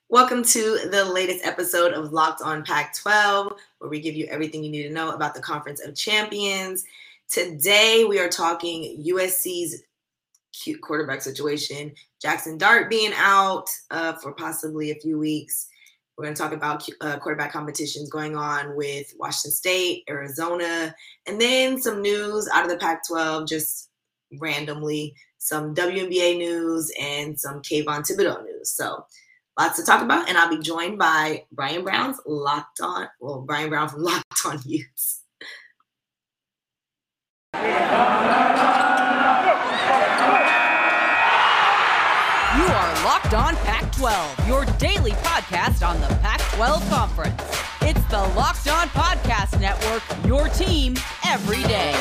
Welcome to the latest episode of Locked On Pac-12, where we give you everything you need to know about the Conference of Champions. Today, we are talking USC's cute quarterback situation, Jackson Dart being out for possibly a few weeks. We're going to talk about quarterback competitions going on with Washington State, Arizona, and then some news out of the Pac-12, just randomly, some WNBA news and some Kayvon Thibodeau news. So lots to talk about, and I'll be joined by Brian Brown from Locked On Utes. You are Locked On Pac-12, your daily podcast on the Pac-12 Conference. It's the Locked On Podcast Network, your team every day.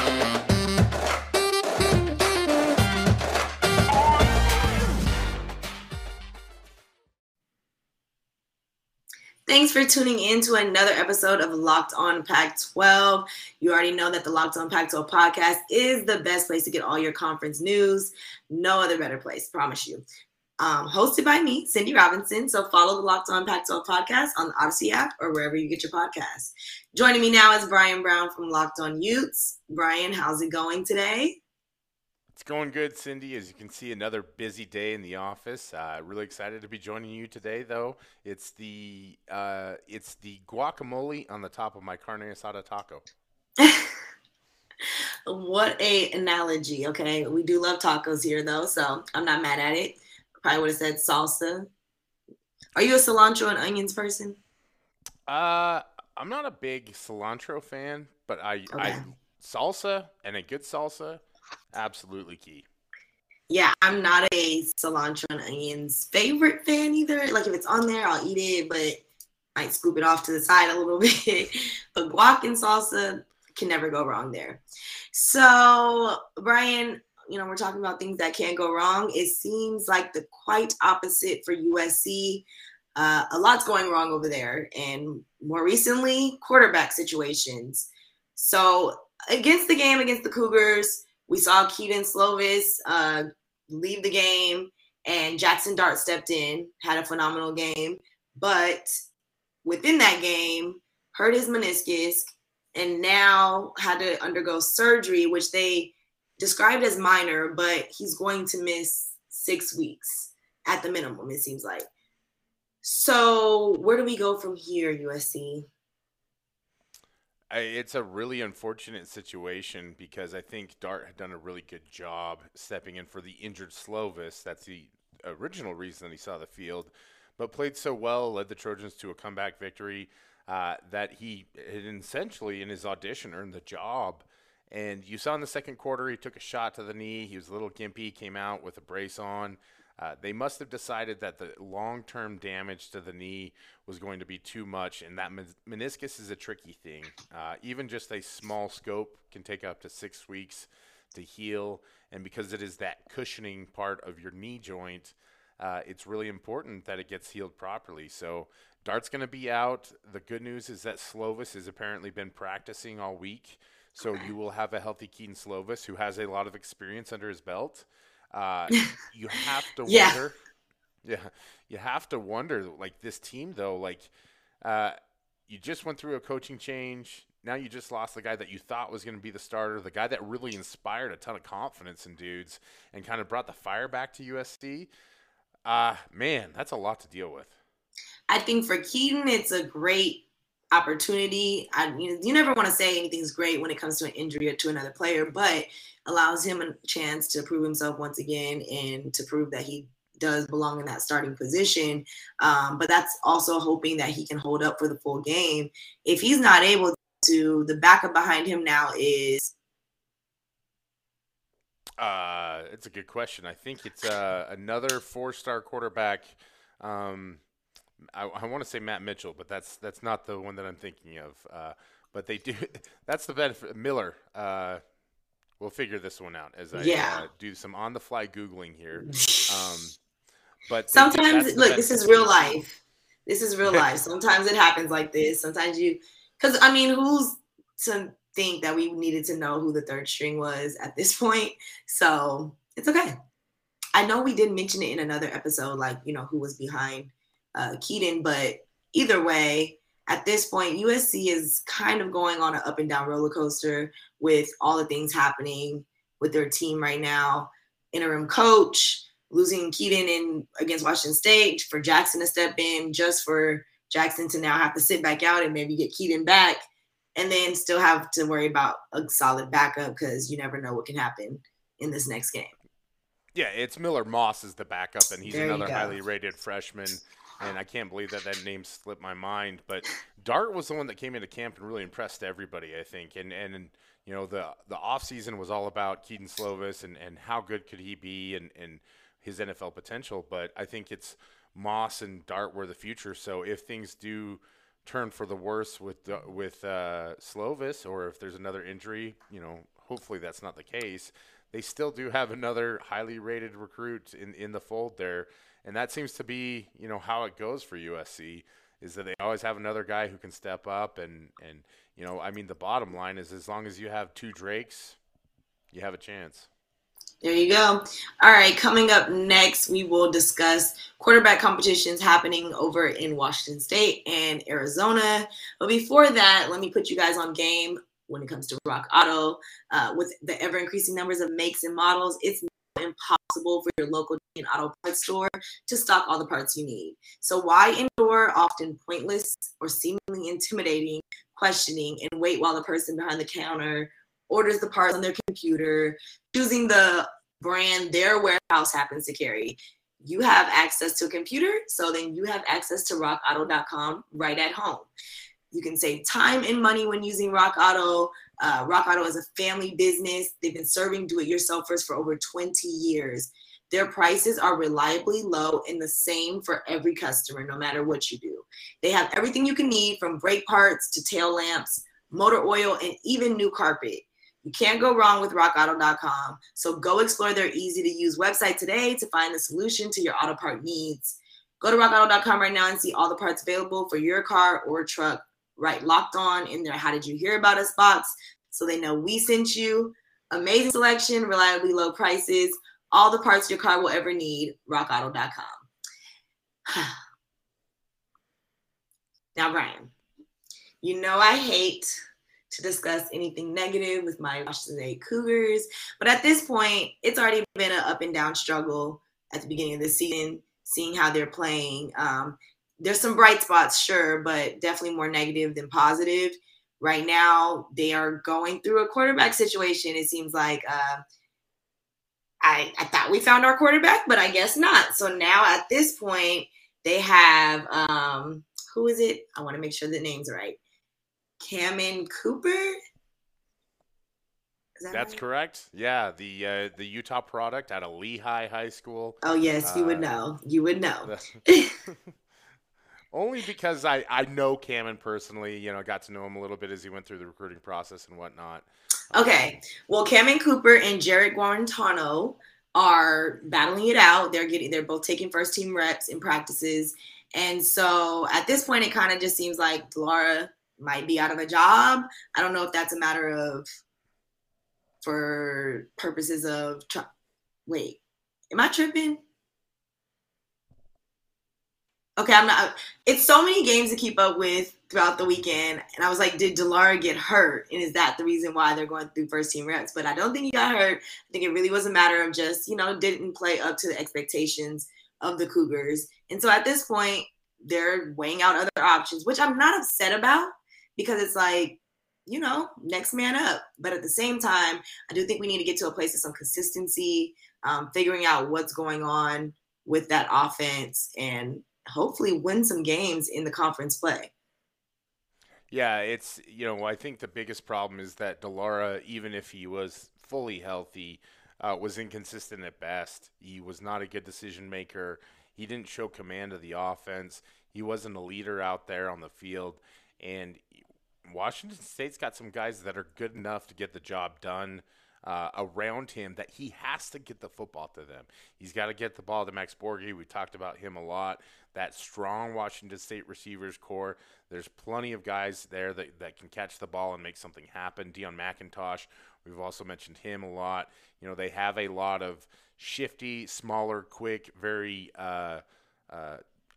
Thanks for tuning in to another episode of Locked On Pac-12. You already know that the Locked On Pac-12 podcast is the best place to get all your conference news. No other better place, promise you. Hosted by me, Cindy Robinson. So follow the Locked On Pac-12 podcast on the Odyssey app or wherever you get your podcasts. Joining me now is Brian Brown from Locked On Utes. Brian, how's it going today? It's going good, Cindy. As you can see, another busy day in the office. Really excited to be joining you today, though. It's the guacamole on the top of my carne asada taco. What a analogy, okay? We do love tacos here, though, so I'm not mad at it. Probably would have said salsa. Are you a cilantro and onions person? I'm not a big cilantro fan, but I salsa and a good salsa, absolutely key. Yeah, I'm not a cilantro and onions favorite fan either. Like if it's on there, I'll eat it, but I might scoop it off to the side a little bit. But guac and salsa can never go wrong there. So, Brian, we're talking about things that can't go wrong. It seems like the quite opposite for USC. A lot's going wrong over there. And more recently, quarterback situations. So against the Cougars, we saw Kedon Slovis leave the game, and Jackson Dart stepped in, had a phenomenal game. But within that game, hurt his meniscus, and now had to undergo surgery, which they described as minor, but he's going to miss 6 weeks at the minimum, it seems like. So where do we go from here, USC? It's a really unfortunate situation because I think Dart had done a really good job stepping in for the injured Slovis. That's the original reason he saw the field, but played so well, led the Trojans to a comeback victory that he had essentially in his audition earned the job. And you saw in the second quarter, he took a shot to the knee. He was a little gimpy, came out with a brace on. They must have decided that the long-term damage to the knee was going to be too much, and that meniscus is a tricky thing. Even just a small scope can take up to 6 weeks to heal, and because it is that cushioning part of your knee joint, it's really important that it gets healed properly. So Dart's going to be out. The good news is that Slovis has apparently been practicing all week. So you will have a healthy Kedon Slovis who has a lot of experience under his belt. You have to wonder. Yeah, you have to wonder, like this team, though, like you just went through a coaching change. Now you just lost the guy that you thought was going to be the starter, the guy that really inspired a ton of confidence in dudes and kind of brought the fire back to USC. Man, that's a lot to deal with. I think for Kedon, it's a great opportunity. You never want to say anything's great when it comes to an injury or to another player, but allows him a chance to prove himself once again and to prove that he does belong in that starting position. But that's also hoping that he can hold up for the full game. If he's not able to, the backup behind him now is. It's a good question. I think it's another 4-star quarterback. I want to say Matt Mitchell, but that's not the one that I'm thinking of. But they do. That's the benefit. Miller. We'll figure this one out as I do some on-the-fly Googling here. But sometimes, look, this is real life. This is real life. Sometimes it happens like this. Sometimes because who's to think that we needed to know who the third string was at this point? So it's okay. I know we did mention it in another episode, who was behind Keaton. But either way, at this point, USC is kind of going on an up and down roller coaster with all the things happening with their team right now. Interim coach, losing Keaton in against Washington State, for Jackson to step in, just for Jackson to now have to sit back out and maybe get Keaton back, and then still have to worry about a solid backup because you never know what can happen in this next game. Yeah, it's Miller Moss is the backup, and he's There you another go. highly rated freshman. And I can't believe that name slipped my mind. But Dart was the one that came into camp and really impressed everybody, I think. And you know, the offseason was all about Keaton Slovis and how good could he be and his NFL potential. But I think it's Moss and Dart were the future. So if things do turn for the worse with Slovis, or if there's another injury, you know, hopefully that's not the case. They still do have another highly rated recruit in the fold there. And that seems to be, you know, how it goes for USC, is that they always have another guy who can step up. And you know, I mean, the bottom line is as long as you have two Drakes, you have a chance. There you go. All right, coming up next, we will discuss quarterback competitions happening over in Washington State and Arizona. But before that, let me put you guys on game when it comes to Rock Auto. With the ever-increasing numbers of makes and models, it's impossible for your local auto parts store to stock all the parts you need. So why endure often pointless or seemingly intimidating questioning and wait while the person behind the counter orders the parts on their computer, choosing the brand their warehouse happens to carry? You have access to a computer, so then you have access to rockauto.com right at home. You can save time and money when using Rock Auto. Rock Auto is a family business. They've been serving do-it-yourselfers for over 20 years. Their prices are reliably low and the same for every customer, no matter what you do. They have everything you can need, from brake parts to tail lamps, motor oil, and even new carpet. You can't go wrong with rockauto.com. So go explore their easy-to-use website today to find the solution to your auto part needs. Go to rockauto.com right now and see all the parts available for your car or truck. Right, Locked On in their How Did You Hear About Us box, so they know we sent you. Amazing selection, reliably low prices, all the parts your car will ever need. rockauto.com. Now, Brian, you know I hate to discuss anything negative with my Washington State Cougars, but at this point, it's already been an up and down struggle at the beginning of the season, seeing how they're playing. There's some bright spots, sure, but definitely more negative than positive. Right now, they are going through a quarterback situation. It seems like I thought we found our quarterback, but I guess not. So now at this point, they have, who is it? I want to make sure the name's right. Cammon Cooper? That's right? correct. Yeah, the Utah product out of Lehigh High School. Oh, yes, you would know. You would know. Only because I know Cammon personally, you know, got to know him a little bit as he went through the recruiting process and whatnot. Okay, well, Cammon Cooper and Jared Guarantano are battling it out. They're both taking first team reps in practices. And so at this point, it kind of just seems like Laura might be out of a job. I don't know if that's a matter of, for purposes of, wait, am I tripping? Okay, I'm not. It's so many games to keep up with throughout the weekend. And I was like, did Delara get hurt? And is that the reason why they're going through first team reps? But I don't think he got hurt. I think it really was a matter of just, you know, didn't play up to the expectations of the Cougars. And so at this point, they're weighing out other options, which I'm not upset about, because it's like, you know, next man up. But at the same time, I do think we need to get to a place of some consistency, figuring out what's going on with that offense, and hopefully win some games in the conference play. Yeah, it's, you know, I think the biggest problem is that Delara, even if he was fully healthy, was inconsistent at best. He was not a good decision maker. He didn't show command of the offense. He wasn't a leader out there on the field. And Washington State's got some guys that are good enough to get the job done around him, that he has to get the football to them. He's got to get the ball to Max Borghi. We talked about him a lot. That strong Washington State receivers core. There's plenty of guys there that can catch the ball and make something happen. Deion McIntosh, we've also mentioned him a lot. You know, they have a lot of shifty, smaller, quick, very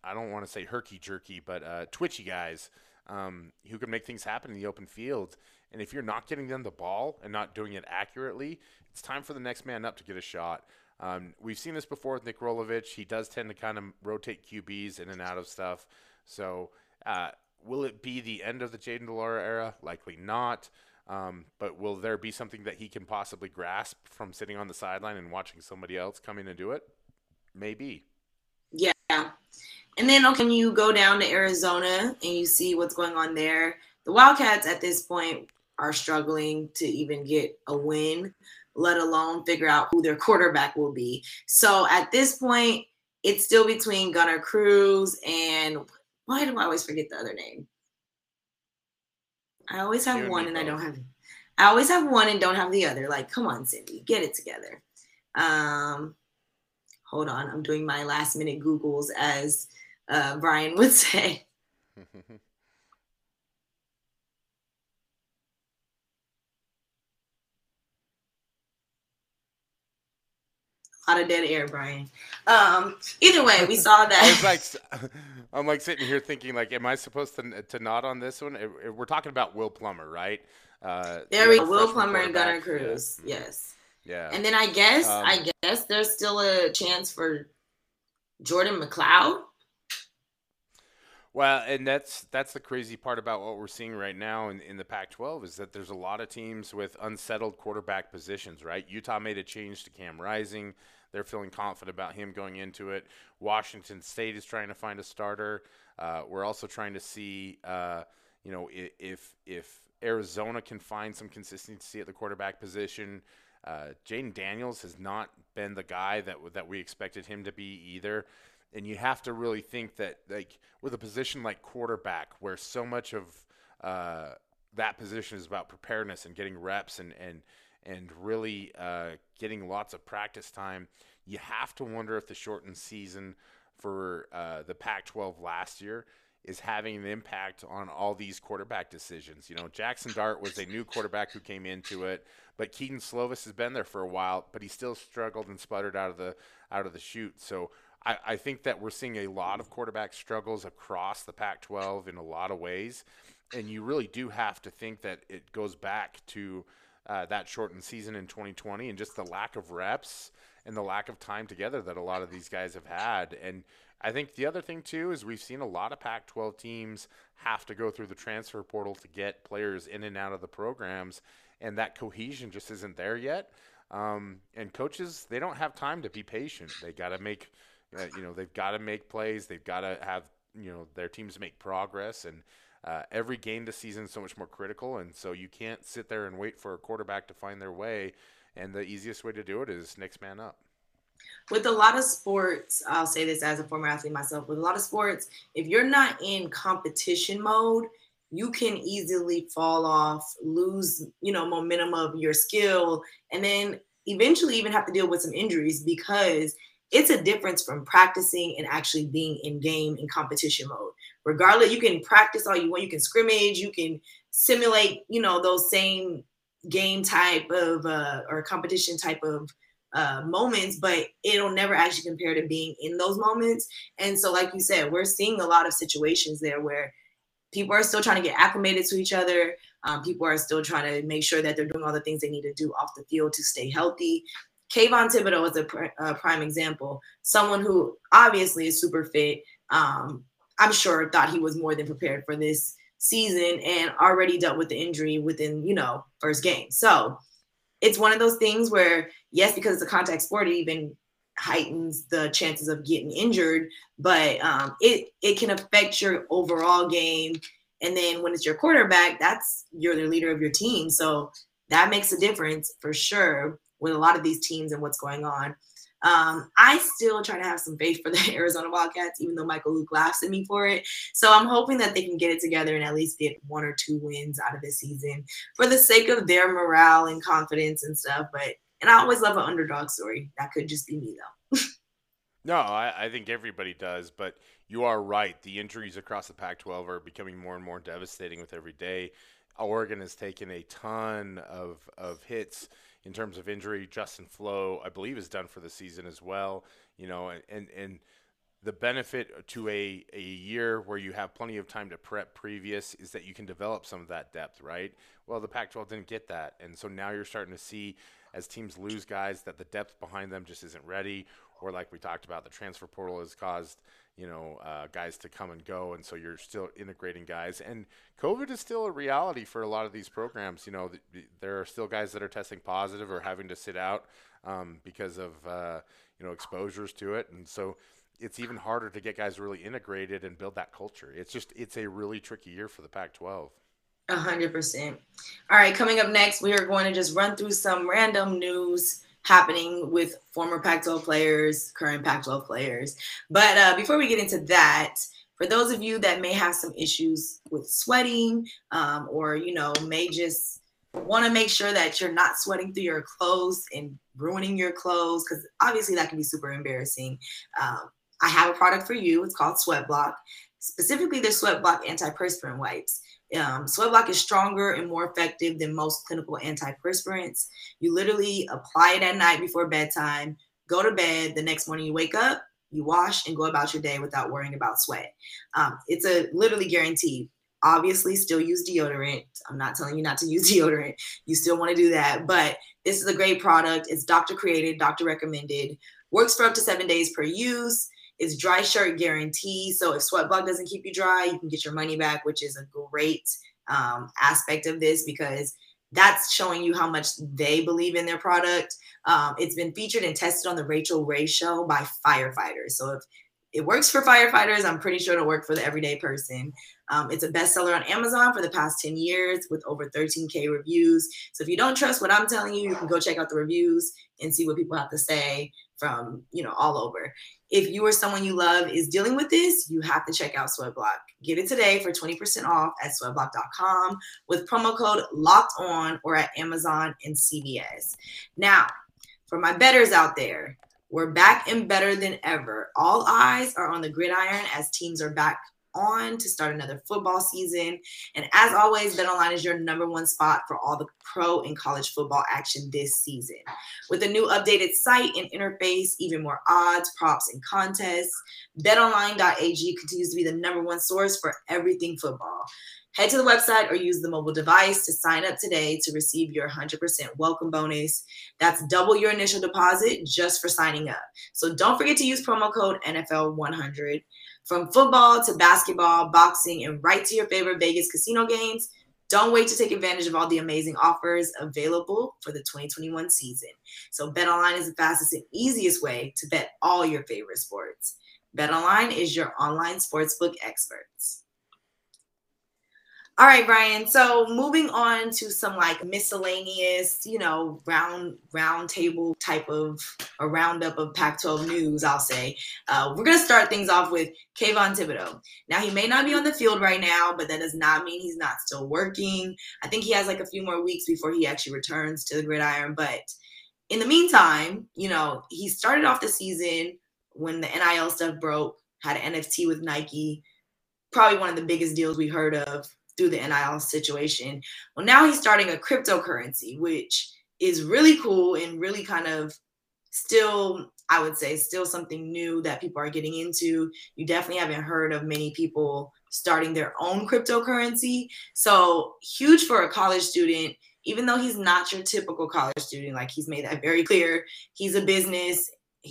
I don't want to say herky-jerky, but twitchy guys who can make things happen in the open field. And if you're not getting them the ball and not doing it accurately, it's time for the next man up to get a shot. We've seen this before with Nick Rolovich. He does tend to kind of rotate QBs in and out of stuff. So will it be the end of the Jayden de Laura era? Likely not. But will there be something that he can possibly grasp from sitting on the sideline and watching somebody else come in and do it? Maybe. Yeah. And then, okay, when you go down to Arizona and you see what's going on there, the Wildcats at this point are struggling to even get a win, let alone figure out who their quarterback will be. So at this point, it's still between Gunnar Cruz and why do I always forget the other name? I always have one and I don't have – I always have one and don't have the other. Like, come on, Cindy, get it together. Hold on. I'm doing my last-minute Googles, as Brian would say. A lot of dead air, Brian. Either way, we saw that. I'm like sitting here thinking, like, am I supposed to nod on this one? We're talking about Will Plummer, right? There we go. Will Plummer and Gunnar Cruz. Yeah. Yes. Yeah. And then I guess there's still a chance for Jordan McLeod. Well, and that's the crazy part about what we're seeing right now in the Pac-12 is that there's a lot of teams with unsettled quarterback positions, right? Utah made a change to Cam Rising. They're feeling confident about him going into it. Washington State is trying to find a starter. We're also trying to see, if Arizona can find some consistency at the quarterback position. Jayden Daniels has not been the guy that we expected him to be either. And you have to really think that, like, with a position like quarterback, where so much of that position is about preparedness and getting reps and really getting lots of practice time, you have to wonder if the shortened season for the Pac-12 last year is having an impact on all these quarterback decisions. You know, Jackson Dart was a new quarterback who came into it, but Keaton Slovis has been there for a while, but he still struggled and sputtered out of the chute. So I think that we're seeing a lot of quarterback struggles across the Pac-12 in a lot of ways, and you really do have to think that it goes back to that shortened season in 2020 and just the lack of reps and the lack of time together that a lot of these guys have had. And I think the other thing, too, is we've seen a lot of Pac-12 teams have to go through the transfer portal to get players in and out of the programs, and that cohesion just isn't there yet. And coaches, they don't have time to be patient. They got to make they've got to make plays. They've got to have, their teams make progress. And every game this season is so much more critical. And so you can't sit there and wait for a quarterback to find their way. And the easiest way to do it is next man up. With a lot of sports, I'll say this as a former athlete myself, with a lot of sports, if you're not in competition mode, you can easily fall off, lose, momentum of your skill, and then eventually even have to deal with some injuries because it's a difference from practicing and actually being in game in competition mode. Regardless, you can practice all you want. You can scrimmage. You can simulate, those same game type of or competition type of moments, but it'll never actually compare to being in those moments. And so, like you said, we're seeing a lot of situations there where people are still trying to get acclimated to each other. People are still trying to make sure that they're doing all the things they need to do off the field to stay healthy. Kayvon Thibodeau is a prime example. Someone who obviously is super fit. I'm sure thought he was more than prepared for this season and already dealt with the injury within, first game. So it's one of those things where, yes, because it's a contact sport, it even heightens the chances of getting injured, but it can affect your overall game. And then when it's your quarterback, you're the leader of your team. So that makes a difference for sure with a lot of these teams and what's going on. I still try to have some faith for the Arizona Wildcats, even though Michael Luke laughs at me for it. So I'm hoping that they can get it together and at least get 1 or 2 wins out of this season for the sake of their morale and confidence and stuff. And I always love an underdog story. That could just be me, though. No, I think everybody does, but you are right. The injuries across the Pac-12 are becoming more and more devastating with every day. Oregon has taken a ton of hits in terms of injury. Justin Flo, I believe, is done for the season as well. And the benefit to a year where you have plenty of time to prep previous is that you can develop some of that depth, right? Well, the Pac-12 didn't get that. And so now you're starting to see, as teams lose guys, that the depth behind them just isn't ready. Or like we talked about, the transfer portal has caused, guys to come and go. And so you're still integrating guys. And COVID is still a reality for a lot of these programs. There are still guys that are testing positive or having to sit out because of, exposures to it. And so it's even harder to get guys really integrated and build that culture. It's a really tricky year for the Pac-12. 100%. All right, coming up next, we are going to just run through some random news happening with former Pac-12 players, current Pac-12 players. But before we get into that, for those of you that may have some issues with sweating or, may just want to make sure that you're not sweating through your clothes and ruining your clothes, because obviously that can be super embarrassing. I have a product for you. It's called Sweat Block. Specifically, the Sweat Block antiperspirant wipes. Sweat Block is stronger and more effective than most clinical antiperspirants. You literally apply it at night before bedtime, go to bed. The next morning you wake up, you wash, and go about your day without worrying about sweat. It's literally guaranteed. Obviously, still use deodorant. I'm not telling you not to use deodorant. You still want to do that. But this is a great product. It's doctor created, doctor recommended. Works for up to 7 days per use. It's dry shirt guarantee. So if Sweat Block doesn't keep you dry, you can get your money back, which is a great aspect of this because that's showing you how much they believe in their product. It's been featured and tested on the Rachel Ray Show by firefighters. So if it works for firefighters, I'm pretty sure it'll work for the everyday person. It's a bestseller on Amazon for the past 10 years with over 13K reviews. So if you don't trust what I'm telling you, you can go check out the reviews and see what people have to say from, all over. If you or someone you love is dealing with this, you have to check out Sweat Block. Get it today for 20% off at sweatblock.com with promo code LOCKEDON or at Amazon and CVS. Now, for my bettors out there, we're back and better than ever. All eyes are on the gridiron as teams are back on to start another football season. And as always, BetOnline is your number one spot for all the pro and college football action this season. With a new updated site and interface, even more odds, props, and contests, BetOnline.ag continues to be the number one source for everything football. Head to the website or use the mobile device to sign up today to receive your 100% welcome bonus. That's double your initial deposit just for signing up. So don't forget to use promo code NFL100. From football to basketball, boxing, and right to your favorite Vegas casino games, don't wait to take advantage of all the amazing offers available for the 2021 season. So BetOnline is the fastest and easiest way to bet all your favorite sports. BetOnline is your online sportsbook experts. All right, Brian. So moving on to some miscellaneous, round table type of a roundup of Pac-12 news, I'll say. We're going to start things off with Kayvon Thibodeaux. Now, he may not be on the field right now, but that does not mean he's not still working. I think he has a few more weeks before he actually returns to the gridiron. But in the meantime, he started off the season when the NIL stuff broke, had an NFT with Nike, probably one of the biggest deals we heard of through the NIL situation. Well, now he's starting a cryptocurrency, which is really cool and really kind of still, I would say, still something new that people are getting into. You definitely haven't heard of many people starting their own cryptocurrency. So huge for a college student, even though he's not your typical college student. He's made that very clear. He's a businessman.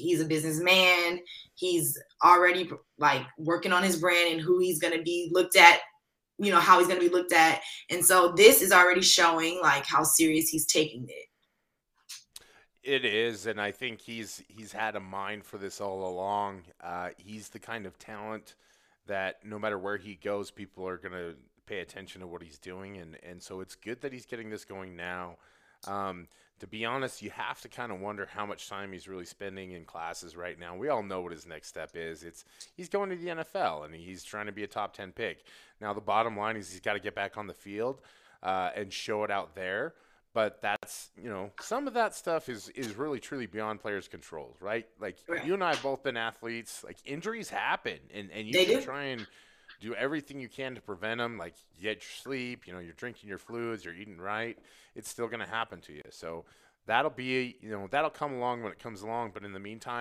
He's already working on his brand and who he's going to be looked at, how he's going to be looked at. And so this is already showing how serious he's taking it. It is. And I think he's had a mind for this all along. He's the kind of talent that no matter where he goes, people are going to pay attention to what he's doing. And so it's good that he's getting this going now. To be honest, you have to kind of wonder how much time he's really spending in classes right now. We all know what his next step is. He's going to the NFL, and he's trying to be a top 10 pick. Now, the bottom line is he's got to get back on the field and show it out there. But that's, some of that stuff is really, truly beyond players' controls, right? Right. You and I have both been athletes. Injuries happen, and you should try and do everything you can to prevent them. You get your sleep, you're drinking your fluids, you're eating right. It's still going to happen to you. So that'll be, that'll come along when it comes along. But in the meantime,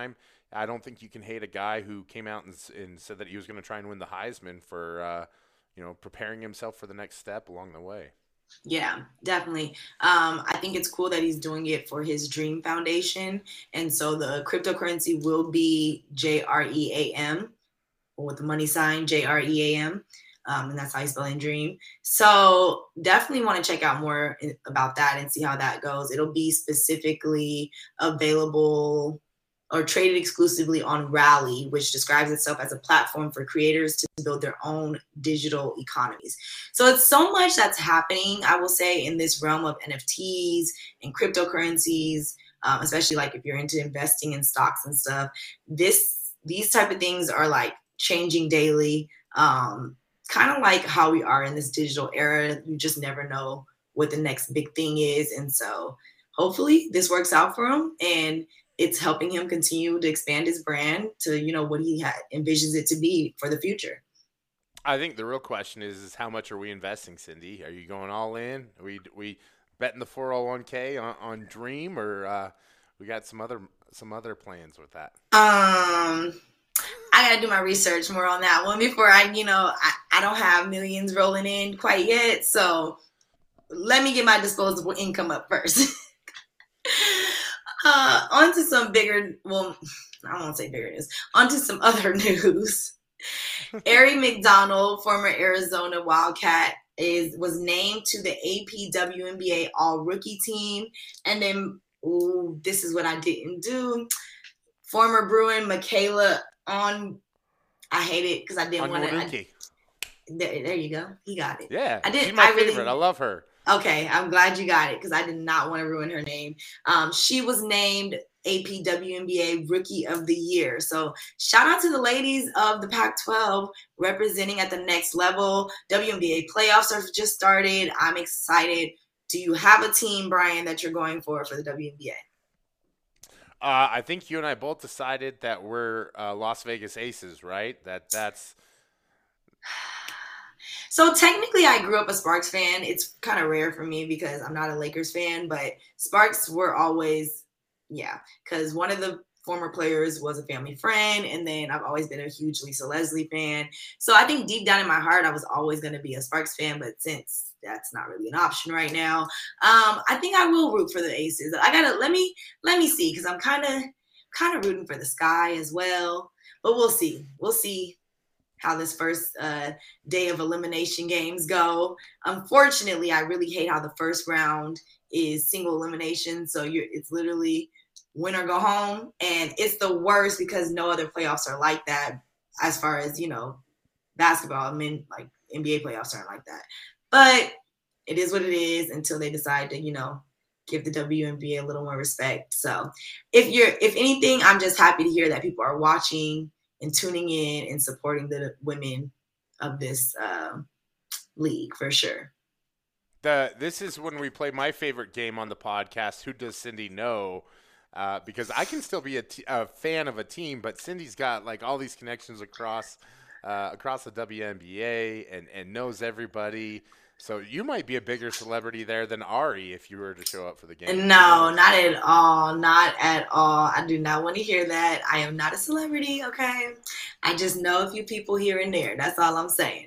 I don't think you can hate a guy who came out and said that he was going to try and win the Heisman for, preparing himself for the next step along the way. Yeah, definitely. I think it's cool that he's doing it for his Dream Foundation. And so the cryptocurrency will be JREAM, with the money sign JREAM. And that's how you spell in Dream. So definitely want to check out more about that and see how that goes. It'll be specifically available or traded exclusively on Rally, which describes itself as a platform for creators to build their own digital economies. So it's so much that's happening, I will say, in this realm of NFTs and cryptocurrencies, especially like if you're into investing in stocks and stuff. These type of things are like changing daily, kind of like how we are in this digital era. You just never know what the next big thing is. And so hopefully this works out for him, and it's helping him continue to expand his brand to, what he envisions it to be for the future. I think the real question is how much are we investing, Cindy? Are you going all in? Are we betting the 401k on Dream, or we got some other plans with that? I gotta do my research more on that one before I don't have millions rolling in quite yet. So let me get my disposable income up first. On to some bigger, well, I won't say bigger news. On to some other news. Arie McDonald, former Arizona Wildcat, was named to the AP WNBA All-Rookie team. And then, this is what I didn't do. Former Bruin Michaela I hate it because I didn't want to. There you go. He got it. Yeah, she's my favorite. I love her. Okay, I'm glad you got it because I did not want to ruin her name. She was named AP WNBA Rookie of the Year. So shout out to the ladies of the Pac-12 representing at the next level. WNBA playoffs have just started. I'm excited. Do you have a team, Brian, that you're going for the WNBA? I think you and I both decided that we're Las Vegas Aces, right? That's. So technically I grew up a Sparks fan. It's kind of rare for me because I'm not a Lakers fan, but Sparks were always, because one of the former players was a family friend, and then I've always been a huge Lisa Leslie fan. So I think deep down in my heart, I was always going to be a Sparks fan, but since that's not really an option right now, I think I will root for the Aces. Let me see, because I'm kind of rooting for the Sky as well, but we'll see. We'll see how this first day of elimination games go. Unfortunately, I really hate how the first round is single elimination. So it's literally win or go home. And it's the worst because no other playoffs are like that as far as, basketball. I mean, like NBA playoffs aren't like that. But it is what it is until they decide to, give the WNBA a little more respect. So if anything, I'm just happy to hear that people are watching and tuning in and supporting the women of this league for sure. This is when we play my favorite game on the podcast, Who Does Cindy Know? Because I can still be a fan of a team, but Cindy's got like all these connections across the WNBA and knows everybody. So you might be a bigger celebrity there than Arie if you were to show up for the game. No, not at all. Not at all. I do not want to hear that. I am not a celebrity, okay? I just know a few people here and there. That's all I'm saying.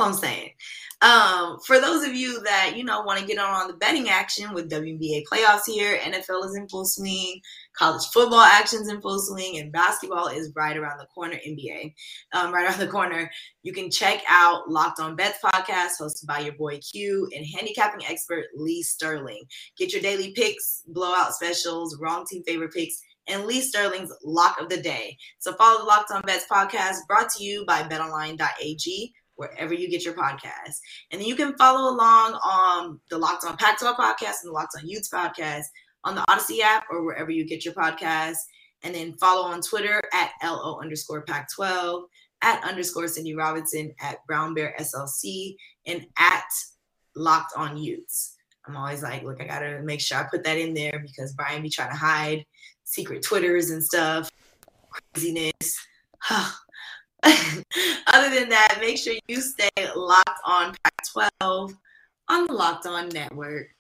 For those of you that, want to get on the betting action with WNBA playoffs here, NFL is in full swing, college football action's in full swing, and basketball is right around the corner, NBA, right around the corner. You can check out Locked On Bets podcast hosted by your boy Q and handicapping expert Lee Sterling. Get your daily picks, blowout specials, wrong team favorite picks, and Lee Sterling's Lock of the Day. So follow the Locked On Bets podcast brought to you by betonline.ag, wherever you get your podcasts. And then you can follow along on the Locked On Pac-12 podcast and the Locked On Utes podcast on the Odyssey app or wherever you get your podcasts. And then follow on Twitter at @LO_Pac12, @_ Cindy Robinson, @BrownBearSLC, and @Locked On Utes. I'm always like, look, I got to make sure I put that in there because Brian be trying to hide secret Twitters and stuff. Craziness. Other than that, make sure you stay locked on Pac-12 on the Locked On Network.